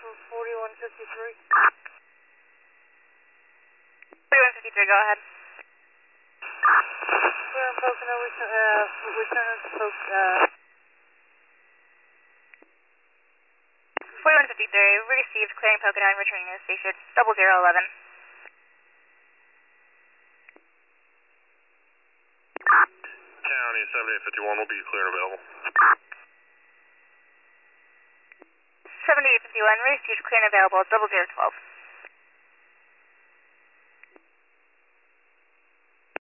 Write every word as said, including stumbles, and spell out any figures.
forty-one fifty-three. forty-one fifty-three, go ahead. Clear and Pocono, return, uh, return to Poc, uh... forty-one fifty-three, received, clearing Pocono and returning to the station, double zero eleven. County seventy-eight fifty-one will be clear and available. seventy-eight fifty-one, received, clear and available, double zero twelve.